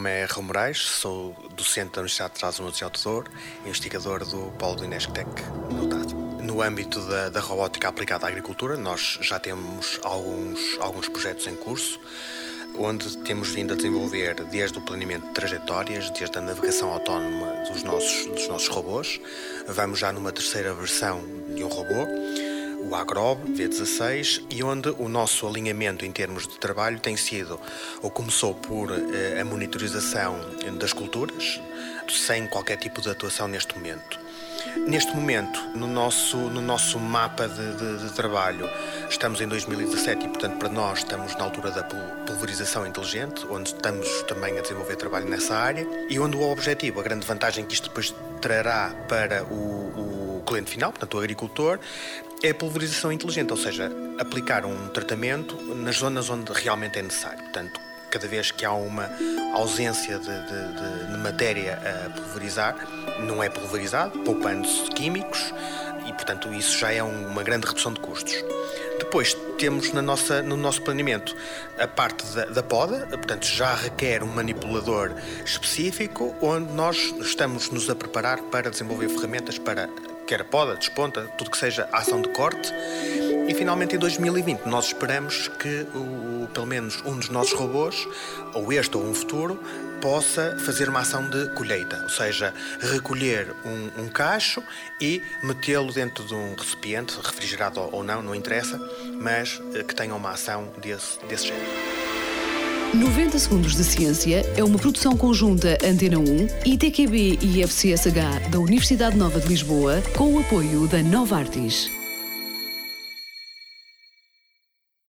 nome é Raul Moraes, sou docente da Universidade de Trás-os-Montes e Alto Douro, investigador do Polo do Inesctec no Dado. No âmbito da robótica aplicada à agricultura, nós já temos alguns projetos em curso, onde temos vindo a desenvolver desde o planeamento de trajetórias, desde a navegação autónoma dos nossos robôs. Vamos já numa terceira versão de um robô, o Agrob V16, e onde o nosso alinhamento em termos de trabalho tem sido, ou começou por a monitorização das culturas, sem qualquer tipo de atuação neste momento. Neste momento, no nosso mapa de trabalho, estamos em 2017 e, portanto, para nós estamos na altura da pulverização inteligente, onde estamos também a desenvolver trabalho nessa área e onde o objetivo, a grande vantagem que isto depois trará para o cliente final, portanto, o agricultor, é a pulverização inteligente, ou seja, aplicar um tratamento nas zonas onde realmente é necessário. Portanto, cada vez que há uma ausência de matéria a pulverizar, não é pulverizado, poupando-se químicos e, portanto, isso já é uma grande redução de custos. Depois temos no nosso planeamento a parte da poda, portanto já requer um manipulador específico, onde nós estamos-nos a preparar para desenvolver ferramentas para quer a poda, desponta, tudo que seja ação de corte. E finalmente em 2020 nós esperamos que pelo menos um dos nossos robôs, ou este ou um futuro, possa fazer uma ação de colheita, ou seja, recolher um cacho e metê-lo dentro de um recipiente, refrigerado ou não interessa, mas que tenha uma ação desse género. 90 Segundos de Ciência é uma produção conjunta Antena 1, ITQB e FCSH da Universidade Nova de Lisboa, com o apoio da Novartis.